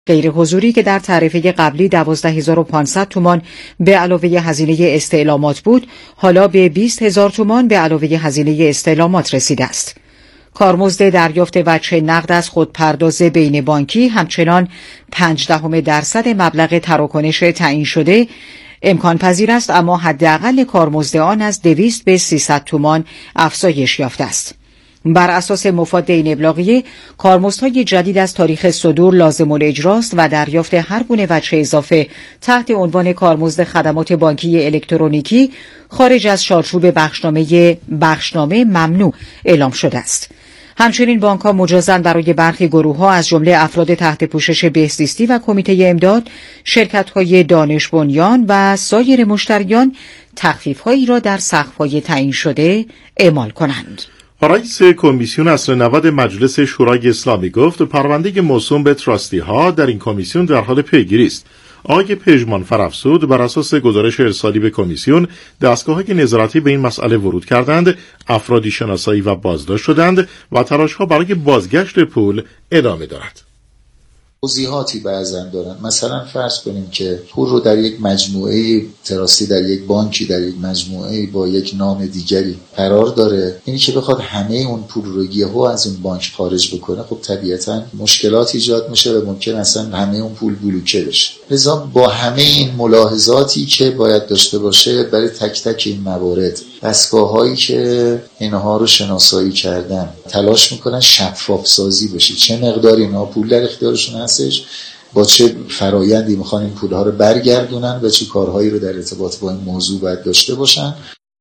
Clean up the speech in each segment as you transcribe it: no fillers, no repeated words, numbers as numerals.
غیر حضوری که در تعرفه قبلی 12500 تومان به علاوه هزینه استعلامات بود، حالا به 20000 تومان به علاوه هزینه استعلامات رسیده است. کارمزد دریافت وجه نقد از خودپرداز بین بانکی همچنان 0.5% مبلغ تراکنش تعیین شده امکان پذیر است، اما حداقل کارمزد آن از 200 به 300 تومان افزایش یافته است. بر اساس مفاد این ابلاغیه، کارمزدهای جدید از تاریخ صدور لازم الاجراست و دریافت هر گونه وجه اضافه تحت عنوان کارمزد خدمات بانکی الکترونیکی خارج از چارچوب بخشنامه ممنوع اعلام شده است. همچنین بانک‌ها مجازاً برای برخی گروه‌ها از جمله افراد تحت پوشش بهزیستی و کمیته امداد، شرکت‌های دانش بنیان و سایر مشتریان تخفیف‌هایی را در سقف‌های تعیین شده اعمال کنند. رئیس کمیسیون اصل 90 مجلس شورای اسلامی گفت پرونده موسوم به تراستی ها در این کمیسیون در حال پیگیری است. آقای پژمان فرافزود بر اساس گزارش ارسالی به کمیسیون، دستگاه‌های نظارتی به این مسئله ورود کردند، افرادی شناسایی و بازداشت شدند و تلاش‌ها برای بازگشت پول ادامه دارد. توضیحاتی بعضن دارن. مثلا فرض کنیم که پول رو در یک مجموعه تراستی، در یک بانکی، در یک مجموعه با یک نام دیگری قرار داره، اینی که بخواد همه اون پول رو یهو از اون بانک خارج بکنه، خب طبیعتا مشکلات ایجاد میشه و ممکن اصلا همه اون پول بلوکه بشه. لذا با همه این ملاحظاتی که باید داشته باشه برای تک تک این موارد، دستگاه‌هایی که اینها رو شناسایی کردن تلاش میکنن شفاف سازی بشه، چه مقدار اینها پول در اختیارشون هستش، با چه فرایندی میخوان این پولها رو برگردونن و چه کارهایی رو در ارتباط با این موضوع باید داشته باشن.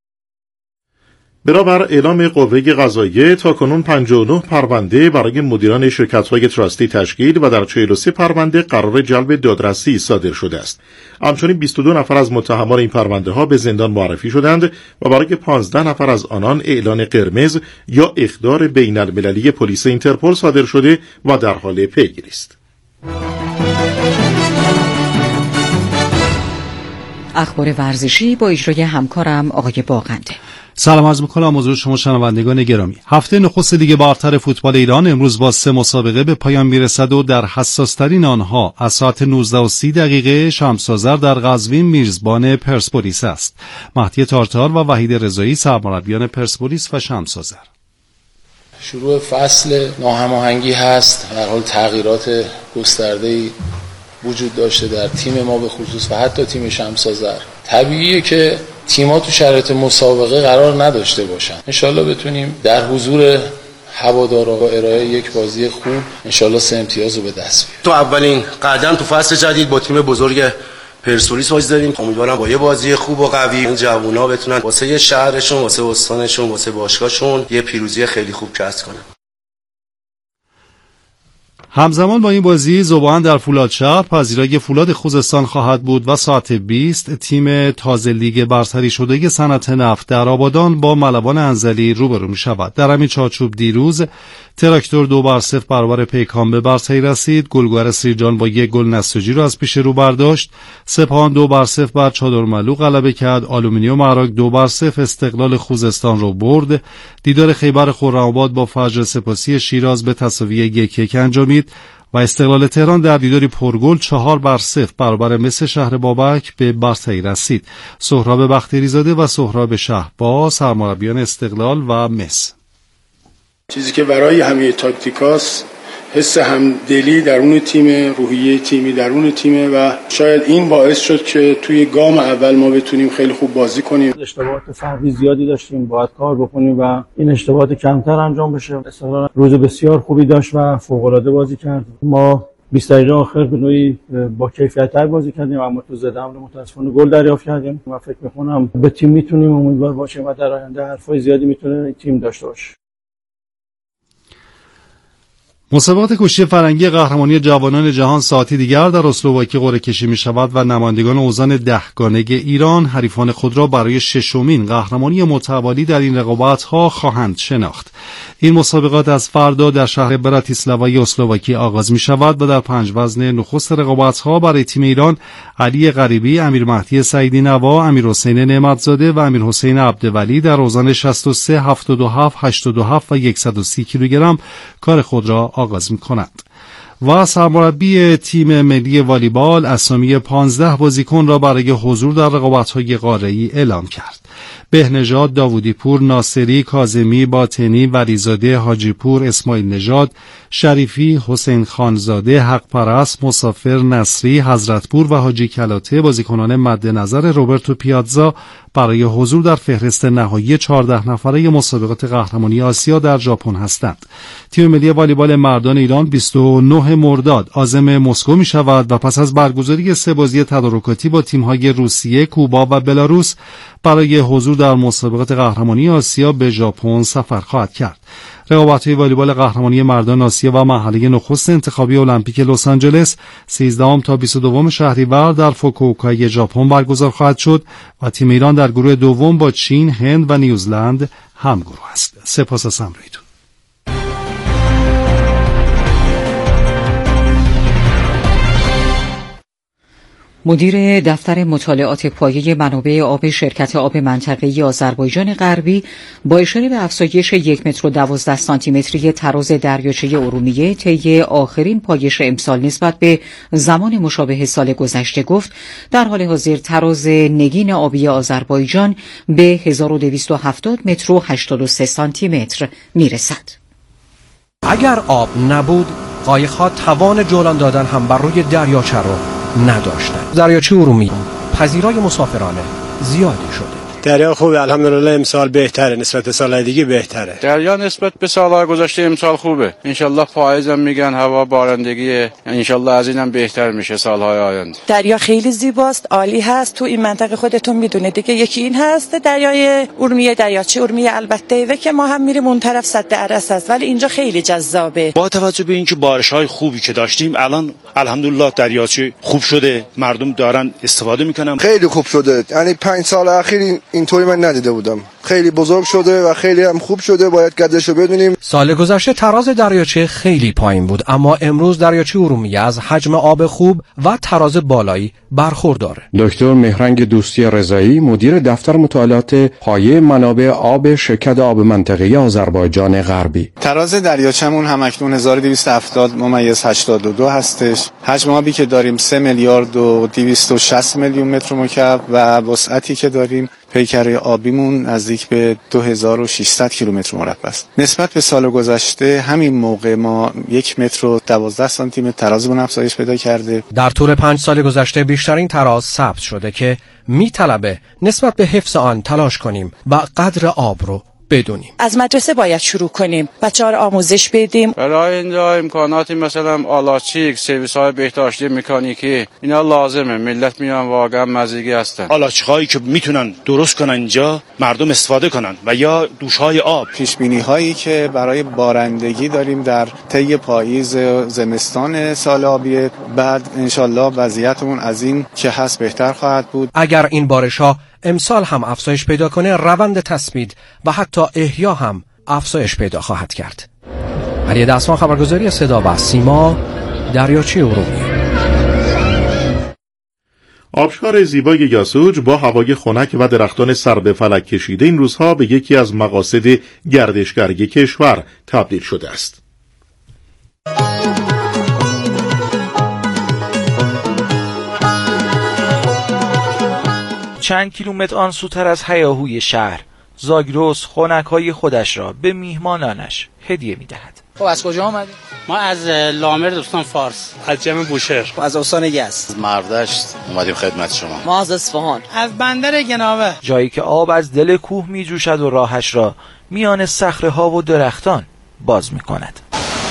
برابر اعلام قوه قضاییه تاکنون 59 پرونده برای مدیران شرکت‌های تراستی تشکیل و در 43 پرونده قرار جلب دادرسی صادر شده است. همچنین 22 نفر از متهمان این پرونده ها به زندان معرفی شدند و برای 15 نفر از آنان اعلان قرمز یا اخطار بین المللی پلیس اینترپل صادر شده و در حال پیگیری است. اخبار ورزشی با اجرای همکارم آقای باغنده. سلام عرض می‌کنم حضور شما شنوندگان گرامی. هفته نخست لیگ برتر فوتبال ایران امروز با 3 مسابقه به پایان میرسد و در حساس‌ترین آنها از ساعت 19:30 شمس‌آذر در قزوین میزبان پرسپولیس است. مهدی تارتار و وحید رضایی سرمربیان پرسپولیس و شمس‌آذر. شروع فصل ناهماهنگی هست، در حال تغییرات گسترده‌ای وجود داشته در تیم ما به خصوص و حتی تیم شمس‌آذر. طبیعیه که تیم‌ها تو شرایط مسابقه قرار نداشته باشن. انشالله بتونیم در حضور هوادارا با ارائه یک بازی خوب انشالله 3 امتیاز رو به دست بیاریم. تو اولین قدم تو فصل جدید با تیم بزرگ پرسپولیس بازی داریم. امیدوارم با یه بازی خوب و قوی این جوونا بتونن واسه شهرشون، واسه استانشون، واسه باشگاهشون یه پیروزی خیلی خوب کسب کنن. همزمان با این بازی ذوبان در فولادشهر پذیرای فولاد خوزستان خواهد بود و ساعت 20 تیم تازه لیگ برتری شده صنعت نفت در آبادان با ملوان انزلی روبرو می شود. در همین چارچوب دیروز تراکتور 2-0 برابر پیکان به برتری رسید. گلگهر سیرجان با 1 گل نساجی را از پیش رو برداشت. سپاهان 2-0 بر چادرملو غلبه کرد. آلومینیوم عراق 2-0 استقلال خوزستان رو برد. دیدار خیبر خرم‌آباد با فجر سپاسی شیراز به تساوی 1-1 انجامید و استقلال تهران در دیداری پرگل 4-0 برابر مس شهر بابک به برتری رسید. سهراب بختیاریزاده و سهراب شهباز سرمربیان استقلال و مس. چیزی که برای همه تاکتیکاست حس همدلی درون تیم، روحیه تیمی درون تیمه و شاید این باعث شد که توی گام اول ما بتونیم خیلی خوب بازی کنیم. اشتباهات فردی زیادی داشتیم، باید کار بکنیم و این اشتباهات کمتر انجام بشه. استقلال روز بسیار خوبی داشت و فوق‌العاده بازی کرد. ما 20 دقیقه آخر به نوعی با کیفیت‌تر بازی کردیم اما تو ضد حمله متأسفانه گل دریافت کردیم. من فکر می‌کنم به تیم میتونیم امیدوار باشیم و در آینده حرفای زیادی میتونه تیم داشته باشه. مسابقات کشتی فرنگی قهرمانی جوانان جهان ساعتی دیگر در اسلواکی قرعه کشی می شود و نمایندگان اوزان 10 گانه ایران حریفان خود را برای 6مین قهرمانی متوالی در این رقابت‌ها خواهند شناخت. این مسابقات از فردا در شهر براتیسلاوای اسلواکی آغاز می شود و در 5 وزن نخست رقابت‌ها برای تیم ایران علی غریبی، امیر مهدی سعیدی نوا، امیر حسین نعمتزاده و امیر حسین عبدولی در اوزان 63، 77، 87 و 130 کیلوگرم کار خود را آغاز می کنند. و سرمربی تیم ملی والیبال اسامی 15 بازیکن را برای حضور در رقابت‌های قاره‌ای اعلام کرد. بهنژاد، داوودی پور، ناصری، کاظمی، باطنی، ولیزاده، حاجی پور، اسماعیل نژاد، شریفی، حسین خانزاده، حق پرست، مسافر، نصری، حضرتپور و حاجی کلاته بازیکنان مد نظر روبرتو پیازا برای حضور در فهرست نهایی 14 نفره مسابقات قهرمانی آسیا در ژاپن هستند. تیم ملی والیبال مردان ایران 29 مرداد عازم مسکو می شود و پس از برگزاری 3 بازی تدارکاتی با تیم‌های روسیه، کوبا و بلاروس برای حضور در مسابقات قهرمانی آسیا به ژاپن سفر خواهد کرد. رقابت‌های والیبال قهرمانی مردان آسیا و مرحله نخست انتخابی المپیک لس آنجلس 13 تا 22 شهریور در فوکووکا ژاپن برگزار خواهد شد و تیم ایران در گروه دوم با چین، هند و نیوزلند همگروه است. سپاس از همراهیتون. مدیر دفتر مطالعات پایه منابع آب شرکت آب منطقه‌ای آذربایجان غربی با اشاره به افزایش 1 متر و 12 سانتیمتری تراز دریاچه ارومیه طی آخرین پایش امسال نسبت به زمان مشابه سال گذشته گفت در حال حاضر تراز نگین آبی آذربایجان به 1270 متر و 83 سانتیمتر میرسد. اگر آب نبود، قایق‌ها توان جولان دادن هم بر روی دریاچه رو نداشتن. دریاچه ارومیه پذیرای مسافرانه زیادی شده. دریا خوبه، الحمدلله امسال بهتره، نسبت به سالهای دیگه بهتره. دریا نسبت به سالهای گذشته امسال خوبه. انشالله پاییزم میگن هوا بارندگیه، انشالله از اینم بهتر میشه سالهای آینده. دریا خیلی زیباست، عالی هست. تو این منطقه خودتون میدونه دیگه، یکی این هست دریای ارومیه، دریاچه ارومیه البته و که ما هم میریم اون طرف سد ارس هست، ولی اینجا خیلی جذابه. با توجه به اینکه بارش‌های خوبی که داشتیم الان الحمدلله دریاچه خوب شده، مردم دارن استفاده میکنن. خیلی خوب شده، یعنی 5 سال اخیر اینطوری من ندیده بودم. خیلی بزرگ شده و خیلی هم خوب شده، باید قدرشو بدونیم. سال گذشته تراز دریاچه خیلی پایین بود، اما امروز دریاچه ارومیه از حجم آب خوب و تراز بالایی برخورداره. دکتر مهرنگ دوستی رضایی، مدیر دفتر مطالعات پایه منابع آب شرکت آب منطقه‌ای آذربایجان غربی. تراز دریاچه‌مون همکنون 1270 ممیز 82 هستش. حجم آبی که داریم 3 میلیارد و 260 میلیون متر مکعب و وسعتی که داریم پیکره آبیمون نزدیک به 2600 کیلومتر مربع است. نسبت به سال گذشته همین موقع ما 1 متر و 12 سانتی متر ترازمون افزایش پیدا کرده. در طول 5 سال گذشته بیشترین تراز ثبت شده که میطلبه نسبت به حفظ آن تلاش کنیم و قدر آب رو بدونیم. از مدرسه باید شروع کنیم، بچه‌ها رو آموزش بدیم. برای اینجا امکاناتی مثلا آلاچیک، سرویس‌های بهداشتی مکانیکی اینا لازمه. ملت میان واقعا مزیگی هستن. آلاچیک‌هایی که میتونن درست کنن اینجا مردم استفاده کنن و یا دوش‌های آب. پیش‌بینی‌هایی که برای بارندگی داریم در طی پاییز زمستان سال آبی بعد انشالله وضعیتمون از این که هست بهتر خواهد بود. اگر این بارش‌ها امسال هم افزایش پیدا کنه، روند تثبیت و حتی احیا هم افزایش پیدا خواهد کرد. علی دستمان، خبرگزاری صدا و سیما، دریاچه ارومیه. آبشار زیبای یاسوج با هوای خنک و درختان سر به فلک کشیده این روزها به یکی از مقاصد گردشگری کشور تبدیل شده است. چند کیلومتر آن سوتر از هیاهوی شهر، زاگرس خنک‌های خودش را به میهمانانش هدیه می‌دهد. خب از کجا آمدید؟ ما از لامر دوستان فارس، از جمع بوشهر، از استان یزد، از مردشت اومدیم خدمت شما. ما از اصفهان، از بندر گناوه. جایی که آب از دل کوه می‌جوشد و راهش را میان صخره‌ها و درختان باز می‌کند.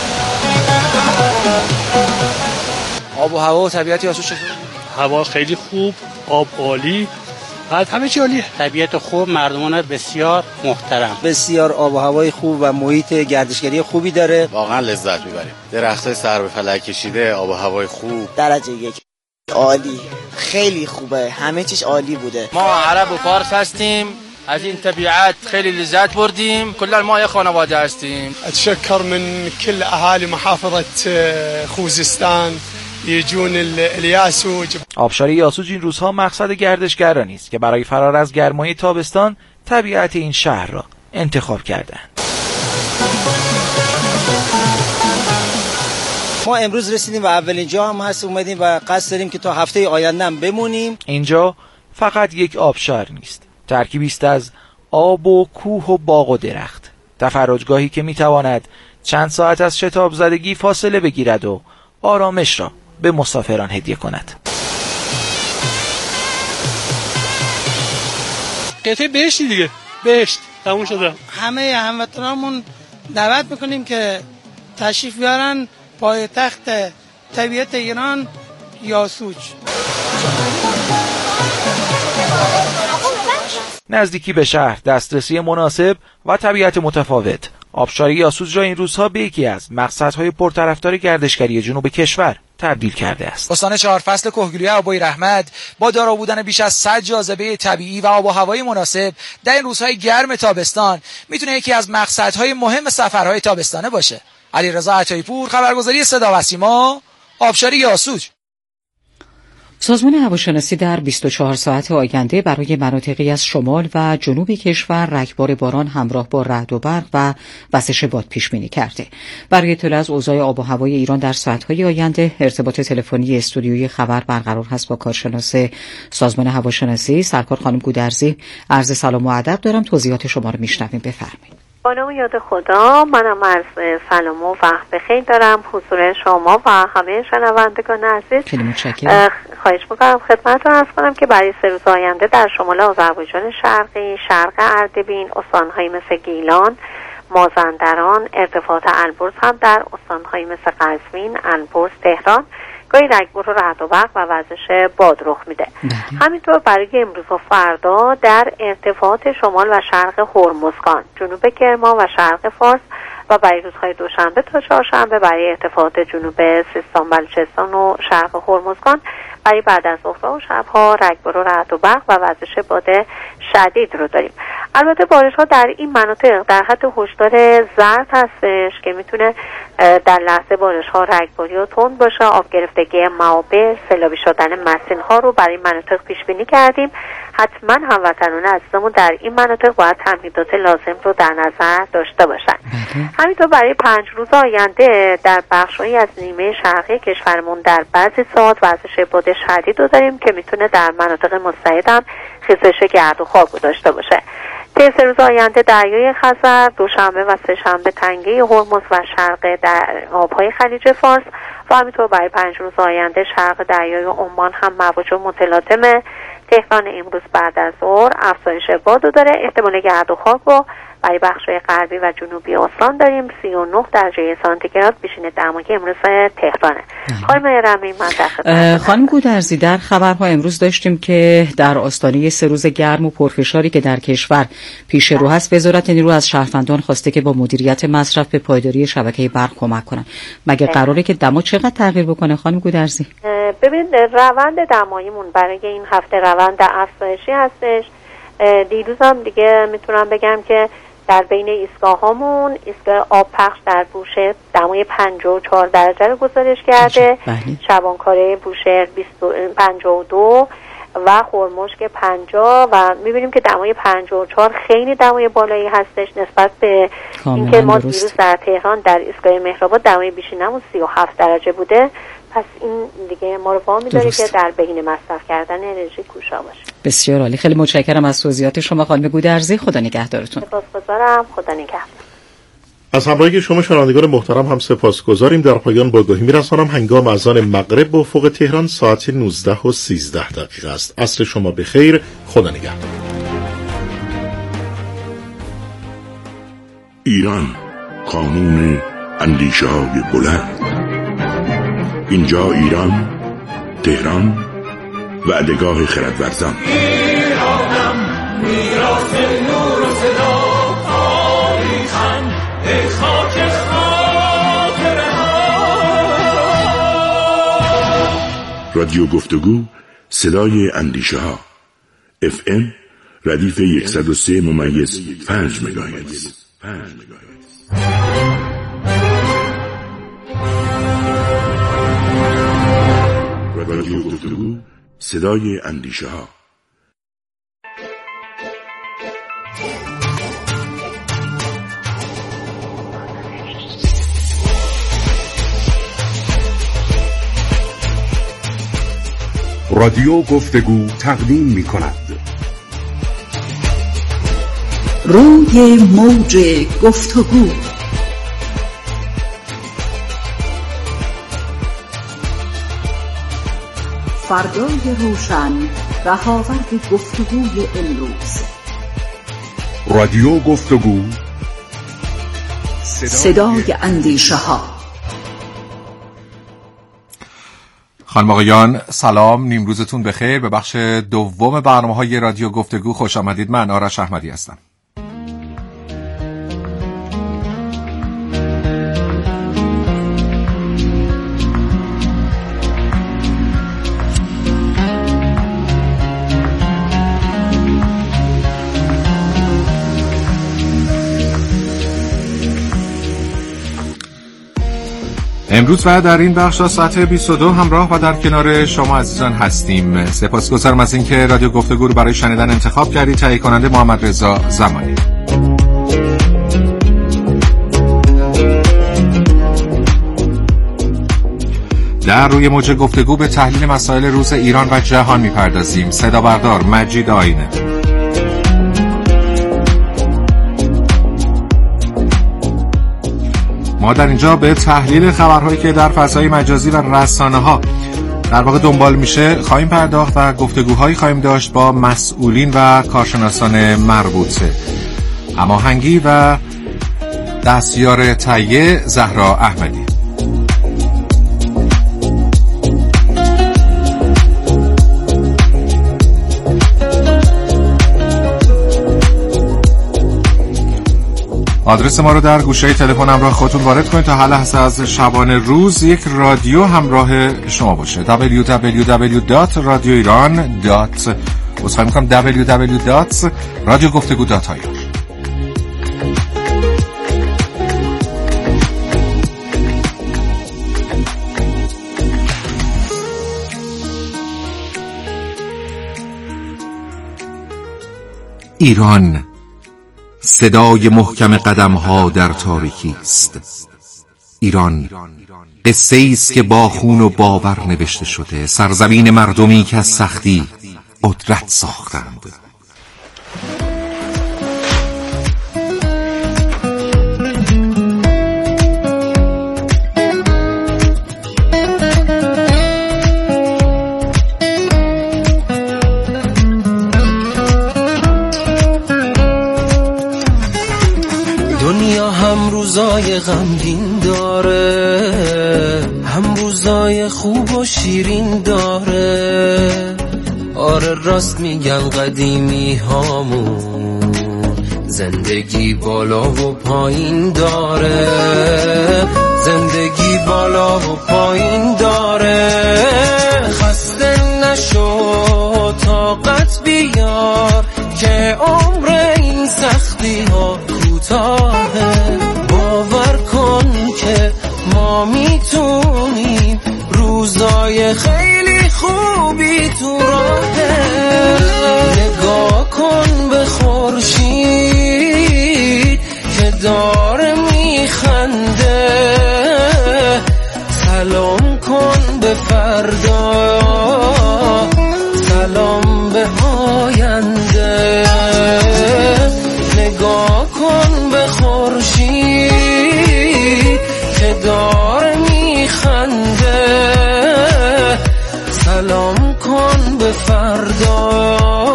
آب و هوا و طبیعت یاسوج چطور؟ هوا خیلی خوب، آب عالی، بعد همه چی عالیه. طبیعت خوب، مردمان بسیار محترم. بسیار آب و هوای خوب و محیط گردشگری خوبی داره. واقعا لذت میبریم. درختای سر به فلک کشیده، آب و هوای خوب. درجه 1 عالی، خیلی خوبه، همه چیز عالی بوده. ما عرب و فارس هستیم، از این طبیعت خیلی لذت بردیم. کلا ما یک خانواده هستیم. اتشکر من کل اهالی محافظه خوزستان یجون الیاسوج. آبشار یاسوج این روزها مقصد گردشگرانی است که برای فرار از گرمای تابستان طبیعت این شهر را انتخاب کردند. ما امروز رسیدیم و اولین جا هم هست اومدیم و قصد داریم که تا هفته آینده هم بمونیم. اینجا فقط یک آبشار نیست، ترکیبی است از آب و کوه و باغ و درخت، تفرجگاهی که میتواند چند ساعت از شتاب زدگی فاصله بگیرد و آرامش را به مسافران هدیه کند. قطعه بهشتی دیگه، بهشت تموم شده. همه هموطنامون دعوت میکنیم که تشریف بیارن پایتخت طبیعت ایران یاسوج. نزدیکی به شهر، دسترسی مناسب و طبیعت متفاوت، آبشار یاسوج را این روزها به یکی از مقصدهای پرطرفدار گردشگری جنوب کشور تبدیل کرده است. استان 4 فصل کهگیلوی ابوی رحمت با دارا بودن بیش از 100 جاذبه طبیعی و آب و هوای مناسب در این روزهای گرم تابستان میتونه یکی از مقصدهای مهم سفرهای تابستانه باشه. علیرضا عطایی‌پور، خبرگزاری صدا و سیما، آبشار یاسوج. سازمان هواشناسی در 24 ساعت آینده برای مناطقی از شمال و جنوب کشور رگبار باران همراه با رعد و برق و وزش باد پیش بینی کرده. برای اطلاع از اوضاع آب و هوای ایران در ساعت‌های آینده ارتباط تلفنی استودیوی خبر برقرار هست با کارشناس سازمان هواشناسی سرکار خانم گودرزی. عرض سلام و ادب دارم، توضیحات شما رو میشنویم، بفرمایید. با نام یاد خدا، منم عرض سلام و وقت بخیر دارم حضور شما و همه شنوندگان عزیز. خیلی متشکرم. خواهش میکنم خدمتتون عرض کنم که برای 3 روز آینده در شمال آذربایجان شرقی، شرق اردبیل، استان‌هایی مثل گیلان، مازندران، ارتفاعات البرز هم در استان‌هایی مثل قزوین، البرز، تهران گاهی رگبار و رعد و برق و وزش باد رخ میده. همینطور برای امروز و فردا در ارتفاعات شمال و شرق هرمزگان، جنوب کرمان و شرق فارس و برای روزهای دوشنبه تا چهارشنبه برای ارتفاعات جنوب سیستان، بلوچستان و شرق هرمزگان برای بعد از ظهر و شبها رگبار و رعد و برق و وزش باد شدید رو داریم. البته بارش‌ها در این مناطق در حد هشدار زرد هستش که میتونه در لحظه بارش‌ها رگباری و تند باشه. آب گرفتگی معابر، سیلابی شدن مسیرها رو برای مناطق پیش بینی کردیم. حتما هموطنان عزیزمون در این مناطق باید تمهیدات لازم رو در نظر داشته باشن. همینطور برای 5 روز آینده در بخش‌هایی از نیمه شرقی کشورمون در بعضی ساعات وزش باد شدید رو داریم که میتونه در مناطق مستعد هم خیزش گرد و خاک داشته باشه. طی 3 روز آینده دریای خزر، دوشنبه و سه‌شنبه تنگه هرمز و شرق در آبهای خلیج فارس و همینطور برای 5 روز آینده شرق دریای عمان هم موج متلاطم. تهران امروز بعد از ظهر افزایش باد داره. احتمال گرد و خاک رو برای بخش‌های غربی و جنوبی استان داریم. 39 درجه سانتیگراد پیشین دمای امروز تهرانه. خانم رمی، من در خدمت. خانم گودرزی، در خبرها امروز داشتیم که در آستانه 3 روز گرم و پرفشاری که در کشور پیش رو هست، وزارت نیرو از شهروندان خواسته که با مدیریت مصرف به پایداری شبکه برق کمک کنن. مگه قراره که دما چقدر تغییر بکنه خانم گودرزی؟ ببین، روند دماییمون برای این هفته روند افزایشی هستش. دیروز هم دیگه میتونم بگم که در بین ایستگاهامون ایستگاه آب پخش در بوشهر دمای 54 درجه رو گزارش کرده. شبانکاره بوشهر 52 و خرمشک 50 و میبینیم که دمای 54 خیلی دمای بالایی هستش نسبت به اینکه ما دیروز در تهران در ایستگاه مهرآباد دمای بیشینمون 37 درجه بوده. پس این دیگه ما رو وامی داره که در بین مصرف کردن انرژی کوشا باشه. بسیار عالی، خیلی متشکرم از توضیحات شما خانم گودرزی. خدا نگهدارتون. سپاسگزارم. خدا نگهدار. از همراهی شما شنوندگان محترم هم سپاسگزاریم. در پایان با آگاهی می‌رسانم هنگام اذان مغرب به افق تهران ساعت 19:13 است. عصر شما بخیر. خدا نگهدار. ایران، قانون اندیشه‌های بلند. اینجا ایران، تهران، وعدهگاه خردورزان. ایرانم، میراث نور و صدا، تاریخم، ای خاک خاطره ها. رادیو گفتگو، صدای اندیشه ها. FM ردیف 103.5 مگاهرتز. رادیو گفتگو، صدای اندیشه ها. رادیو گفتگو تقدیم می کند. روی موج گفتگو. فردای روشن، رهاورد گفتگوی امروز. رادیو گفتگو، صدای اندیشه ها. خانم آقایان سلام، نیمروزتون بخیر. به بخش دوم برنامه‌های رادیو گفتگو خوش آمدید. من آرش احمدی هستم. امروز و در این بخش ساعت 22 همراه و در کنار شما عزیزان هستیم. سپاسگزارم از اینکه رادیو گفتگو رو برای شنیدن انتخاب کردید. تهیه کننده محمد رضا زمانی. در روی موج گفتگو به تحلیل مسائل روز ایران و جهان میپردازیم. صدا بردار مجید آینه. ما در اینجا به تحلیل خبرهایی که در فضای مجازی و رسانه‌ها در واقع دنبال میشه خواهیم پرداخت و گفتگوهایی خواهیم داشت با مسئولین و کارشناسان مربوطه. هماهنگی و دستیار تهیه زهرا احمدی. آدرس ما رو در گوشه تلفن همراه خودتون وارد کنید تا هر لحظه از شبانه روز یک رادیو همراه شما باشه. www.radioiran.radiogoftegu.ir. ایران صدای محکم قدم‌ها در تاریکی است. ایران قصه‌ای است که با خون و باور نوشته شده، سرزمین مردمی که از سختی قدرت ساختند. روزای غمگین داره، هم روزای خوب و شیرین داره. آره راست میگن قدیمی هامون، زندگی بالا و پایین داره، زندگی بالا و پایین داره. خسته نشو طاقت بیار که عمر این سختی ها کوتاهه. باور کن که ما میتونیم، روزای خیلی خوبی تو راهه. نگاه کن به خورشید که داره میخنده، سلام کن به فردا، سلام به آینده. نگاه کن به خورشید که داره میخنده، سلام کن به فردا،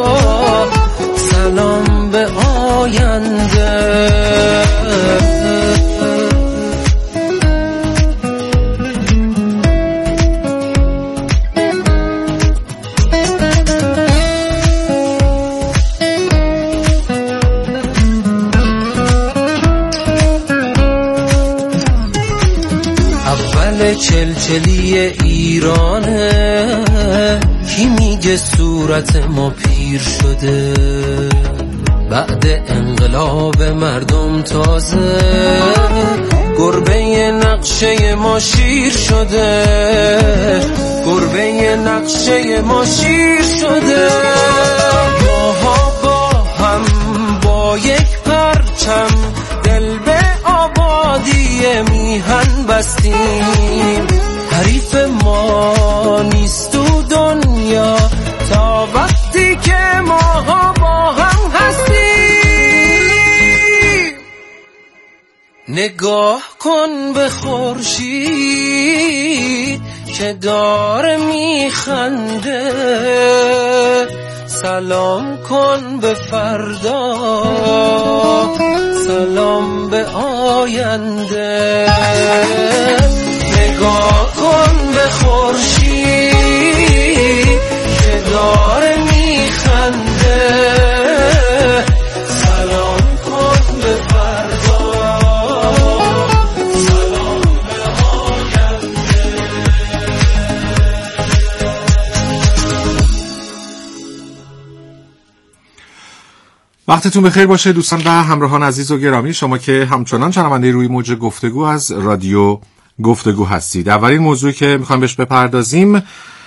سلام به آینده. چلچلی ایرانه، کی میگه صورت ما پیر شده؟ بعد انقلاب مردم تازه گربه نقشه ما شیر شده، گربه نقشه ما شیر شده. ماها با هم با یک پرچم دل به آبادی میهن بستیم. حریف ما نیست تو دنیا نگاه کن به خورشید که داره میخنده، سلام کن به فردا، سلام به آینده. نگاه کن به خورشید که داره میخنده، سلام کن به فردا، سلام به آینده. وقتتون بخیر باشه دوستان و همراهان عزیز و گرامی، شما که همچنان شنونده روی موج گفتگو از رادیو گفتگو هستید. اولین موضوعی که میخوام بهش بپردازیم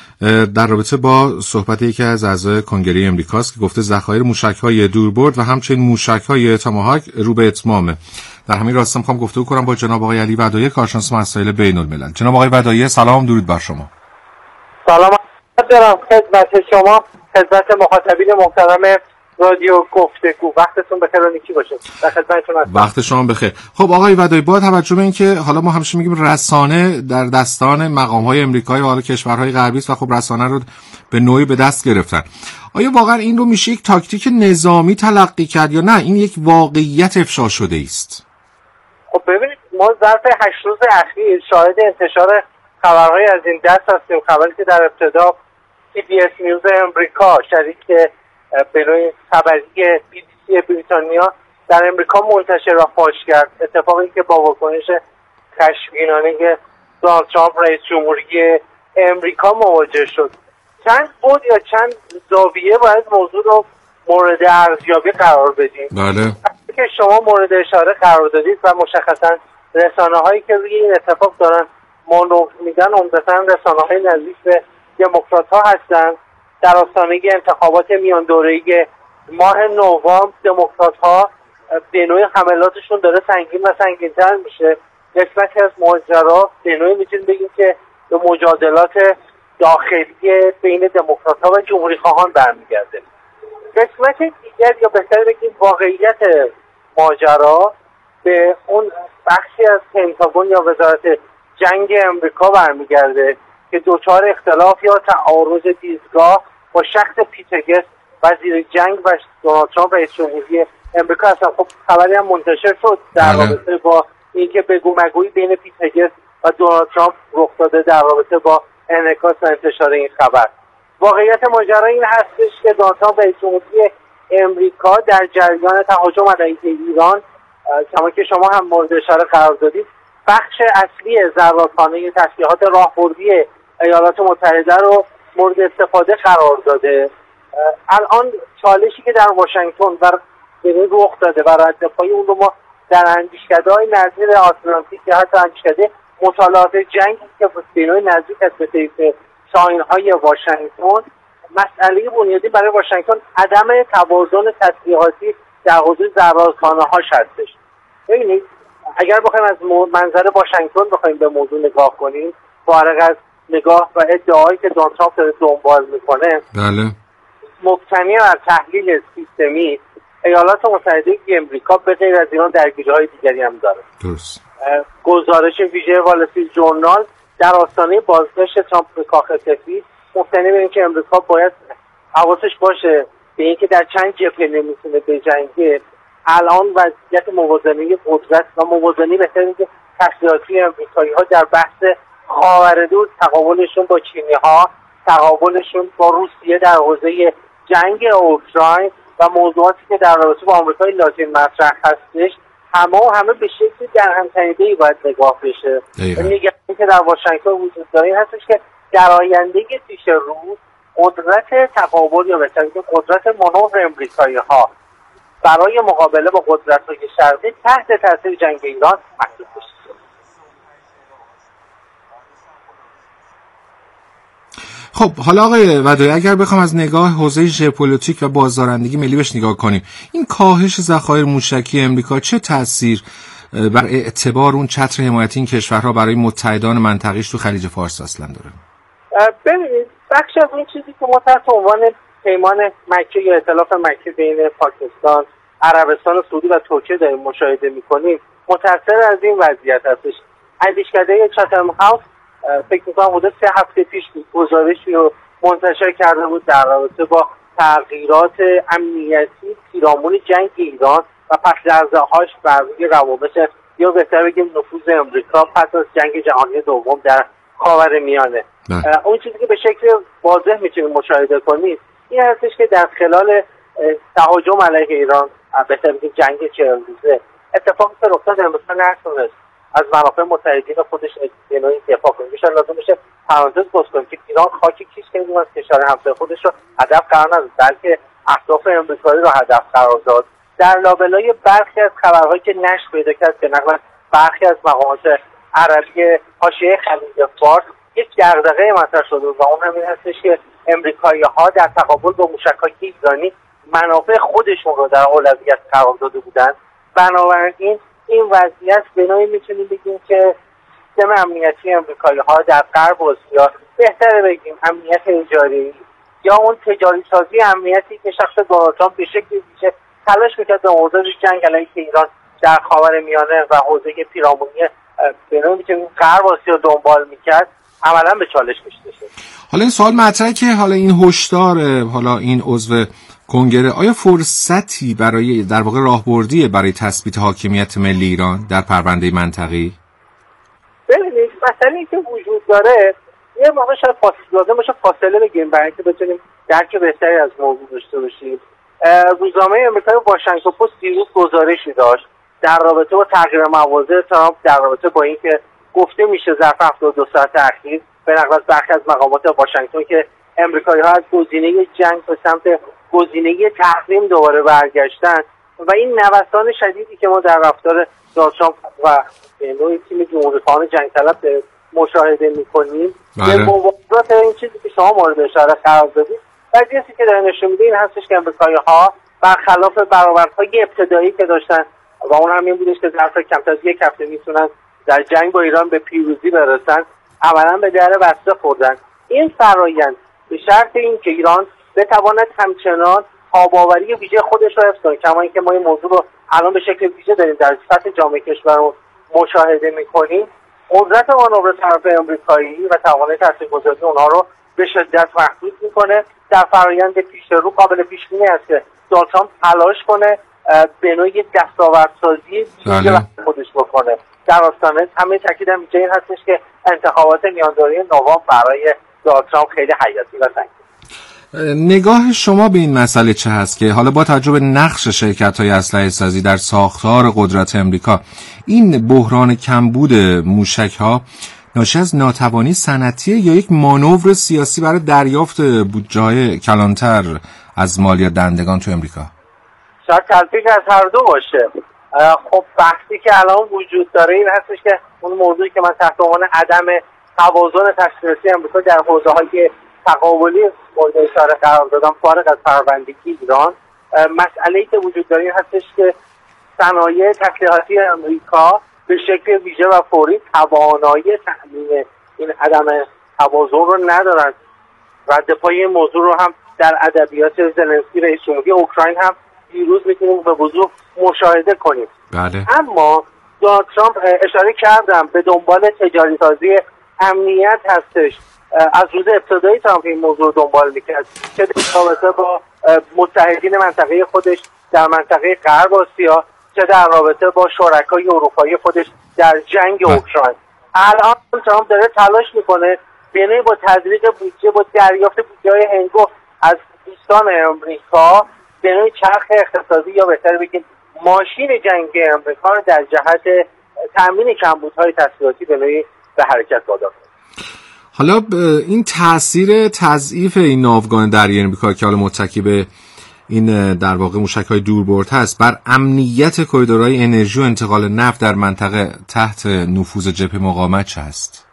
در رابطه با صحبت یکی از اعضای کنگره امریکاست که گفته ذخایر موشک‌های دوربرد و همچنین موشک‌های تاماهاک رو به اتمامه. در همین راستا میخوام گفتگو کنم با جناب آقای علی ودایی، کارشناس مسائل بین‌الملل. جناب آقای ودایی سلام، درود بر شما. سلام دارم خدمت شما، خدمت مخاطبین محترم رادیو گفتگو. وقتتون بخیر و نیکی باشه. در خدمتتون هستم. وقت شما بخیر. خب آقای ودایی، با توجه به اینکه حالا ما همیشه میگیم رسانه در دستان مقام‌های امریکایی و حالا کشورهای غربی است و خب رسانه رو به نوعی به دست گرفتن، آیا واقعا این رو میشه یک تاکتیک نظامی تلقی کرد یا نه این یک واقعیت افشا شده است؟ خب ببینید، ما ظرف 8 روز اخیر شاهد انتشار خبرهای از این دست هستیم. خبری که در ابتدا CBS نیوز امریکا، شریک به نوعی خبری BBC بریتانیا در امریکا منتشر و فاش کرد. اتفاقی که با واکنش خشمگینانه دونالد ترامپ رئیس جمهوری امریکا مواجه شد. چند بود یا چند زاویه باید موضوع رو مورد ارزیابی قرار بدیم. بله. که شما مورد اشاره قرار دادید و مشخصا رسانه هایی که روی این اتفاق دارن مانور میدن عمدتاً رسانه های نزدیک به دموکرات ها هستن. در آستانه انتخابات میان دوره‌ای ماه نوامبر دموکرات ها به نوعی حملاتشون داره سنگین و سنگین‌تر میشه. قسمتی از ماجرا به نوعی میتونیم بگیم که به مجادلات داخلی بین دموکرات ها و جمهوری خواهان برمیگرده. قسمت دیگر یا بهتر بگیم واقعیت ماجرا به اون بخشی از پنتاگون یا وزارت جنگ امریکا برمیگرده که دچار اختلاف یا تعارض دیدگاه با شخص پیتگس وزیر جنگ و دونالد ترامپ رئیس جمهوری امریکا هستن. خب خبری هم منتشر شد در رابطه با اینکه بگو مگویی بین پیتگس و دونالد ترامپ رخ داده در رابطه با انعکاس و انتشار این خبر. واقعیت ماجرا این هستش که دونالد ترامپ رئیس جمهوری امریکا در جریان تهاجم علیه ایران، کما که شما هم مورد اشاره قرار دادید، بخش اصلی ضربه‌خانه تسلیحات راهبردی ایالات متحده رو مورد استفاده قرار داده. الان چالشی که در واشنگتن و به رخ داده و رد پای اون رو ما در اندیشکده‌های نظیر آتلانتیک یا حتی اندیشکده مطالعات جنگی که به نوعی نزدیک است به طیف شاهین‌های واشنگتن، مسئله بنیادی برای واشنگتن عدم توازن تسلیحاتی در حدود ضربه‌خانه‌هاش هستش. ببینید، اگر بخوایم از منظر واشنگتن بخوایم به موضوع نگاه کنیم، فارغ از نگاه و ادعایی که دونالد ترامپ داره دنبال میکنه، بله، مبتنی بر تحلیل سیستمی، ایالات متحده امریکا به غیر از ایران درگیری‌های دیگری هم داره. درست. گزارش ویژه وال استریت ژورنال در آستانه بازگشت ترامپ به کاخ سفید مبتنی بر اینکه امریکا باید حواسش باشه به اینکه در چند جبهه نمیتونه بجنگه. الان وضعیت موازنه قدرت و موازنه بهتر اینکه تسلیحاتی امریکایی‌ها در بحث خاورمیانه، تقابلشون با چینی‌ها، تقابلشون با روسیه در حوزه جنگ اوکراین و موضوعاتی که در رابطه با آمریکای لاتین مطرح هستش، همه به شکلی در همتنیده‌ای باید نگاه بشه. نگاهی که در واشنگتن وجود داره این هستش که در آینده پیش رو قدرت تقابل یا بهتر بگیم قدرت مانور امریکایی‌ها برای مقابله با قدرت‌های شرقی تحت تاثیر جنگ ایران محدود بشه. خب حالا آقای ودایی، اگر بخوام از نگاه حوزه ژئوپلیتیک و بازدارندگی ملی بهش نگاه کنیم، این کاهش ذخایر موشکی امریکا چه تأثیر بر اعتبار اون چتر حمایتی این کشورها برای متحدان منطقه‌اش تو خلیج فارس اصلا داره؟ ببینید، بخش از این چیزی که ما تحت عنوان پیمان مکه یا ائتلاف مکه بین پاکستان، عربستان سعودی و ترکیه داریم مشاهده می‌کنیم، متأثر از این وضعیت هستش. اندیشکده چاتم هاوس فکر می‌کنم حدود 3 هفته پیش گزارشی رو منتشر کرده بود در رابطه با تغییرات امنیتی پیرامون جنگ ایران و پس‌لرزه‌هاش بر روی روابط یا بهتر بگیم نفوذ امریکا پس از جنگ جهانی دوم در خاورمیانه. اون چیزی که به شکل واضح میتونیم مشاهده کنیم این هستش که در خلال تهاجم علیه ایران، بهتر بگیم جنگ 40 روزه، اتفاقی که رخ داد امریکا نتونست از منافع متحدین خودش به نوعی دفاع کنه. میشه لازم میشه پرانتز باز کنیم که ایران خاک کیش کنیم از کشور همسایه خودش رو هدف قرار نداد، بلکه اهداف امریکایی رو هدف قرار داد. در لابلای برخی از خبرهایی که نشر پیدا کرد که نقلا برخی از مقامات عربی حاشیه خلیج فارس یک دغدغه مطرح شده و اون همین هستش که امریکایی‌ها در تقابل با موشک‌های ایرانی منافع خودشون رو در اولویت قرار داده بودند. بنابراین این وضعیت به نوعی میتونیم بگیم که سیستم امنیتی امریکایی‌ها در غرب آسیا، بهتره بگیم امنیت اجاری یا اون تجاری سازی امنیتی که شخص دونالد ترامپ به شکل ویژه تلاش میکرد به موضوع جنگ علیه ایران در خاورمیانه و حوزه پیرامونی به نوعی میتونیم غرب آسیا دنبال میکرد عملا به چالش کشیده شد. حالا این سوال مطرحه که حالا این هشدار حالا این عضو کنگره آیا فرصتی برای در واقع راهبردی برای تثبیت حاکمیت ملی ایران در پرونده منطقی؟ ببینید مسئله‌ای که وجود داره یه موقع شاید لازم باشه فاصله بگیریم برای اینکه بتونیم درک بهتری از موضوع داشته باشیم. روزنامه امریکایی واشنگتن پست دیروز گزارشی داشت در رابطه با تغییر مواضع ترامپ در رابطه با اینکه گفته میشه ظرف 72 ساعت اخیر به نقل از برخی از مقامات واشنگتن که امریکایی‌ها از گزینه جنگ به سمت گزینه تحریم دوباره برگشتن و این نوسان شدیدی که ما در رفتار دونالد ترامپ و به نوعی تیم جمهوری‌خواهان جنگ طلب مشاهده می‌کنیم به موازات این چیزی که شما مورد اشاره قرار دادید وضعیتی که داره نشون میده این هستش که امریکایی‌ها برخلاف برآوردهای ابتدایی که داشتن و اون هم این بودش که ظرف کمتر از یک هفته میتونن در جنگ با ایران به پیروزی برسن، عملا به در بسته خوردن. این فرایند به شرط اینکه ایران بتواند همچنان تاب‌آوری ویژه خودش رو حفظ کنه، کما اینکه ما این موضوع رو الان به شکل ویژه داریم در سطح جامعه کشور مشاهده می‌کنیم، قدرت مانور طرف امریکایی و توانایی تاثیرگذاری اونها رو به شدت محدود میکنه. در فرایند پیش رو قابل پیش بینی است که دونالد ترامپ تلاش کنه به نوعی دستاوردسازی خودش بکنه. در آستانه همه تاکید هم این هستش که انتخابات میانداری نوامبر برای دونالد ترامپ خیلی حیاتی و سنگین. نگاه شما به این مسئله چه هست که حالا با توجه به نقش شرکت‌های اسلحه سازی در ساختار قدرت امریکا این بحران کمبود موشک‌ها ناشی از ناتوانی صنعتی یا یک مانور سیاسی برای دریافت بودجه‌های کلانتر از مالیات دهندگان تو امریکا؟ شاید تلفیق از هر دو باشه. خب بحثی که الان وجود داره این هستش که اون موضوعی که من تحت عنوان عدم توازن تشخیصی امریکا در حوزه‌های تقابلی مورد اشاره قرار دادم فارغ از پروندگی ایران، مسئله‌ای که وجود داره این هستش که صنایع تسلیحاتی امریکا به شکل ویژه و فوری توانایی تأمین این عدم توازن رو ندارن. رد پای این موضوع رو هم در ادبیات زلنسکی رئیس جمهوری اوکراین هم دیروز میتونیم به وضوح مشاهده کنیم. بله. اما دونالد ترامپ اشاره کردم به دنبال تجاری سازی امنیت هستش. از روز ابتدایی ترامپ این موضوع رو دنبال میکرد که در رابطه با متحدین منطقه خودش در منطقه غرب آسیا، چه در رابطه با شرکای اروپایی خودش در جنگ اوکراین. الان ترامپ داره تلاش میکنه بینه با تزریق بودجه، با دریافت بودجه‌های هنگفت از دوستان امریکا به نوعی چرخ اقتصادی یا بهتر بگیم ماشین جنگ امریکا رو در جهت تامین کمبودهای تسلیحاتی به نوعی به حرکت وادار کنه. حالا این تاثیر تضعیف این ناوگان دریایی امریکا که حالا متکی به این در واقع موشک‌های دوربرد هست بر امنیت کریدورهای انرژی و انتقال نفت در منطقه تحت نفوذ جبهه مقاومت چه است؟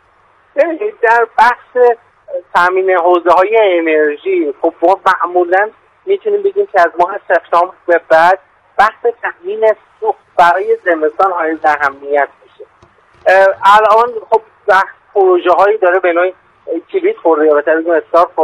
ببینید در بحث تامین حوزه‌های انرژی خب ما معمولاً میتونیم بگیم که از ماه سپتامبر به بعد بحث تامین سوخت برای زمستان حائز اهمیت میشه. الان خب بحث پروژه‌هایی داره به نوعی کلید خورده یا بهتر بگیم استارت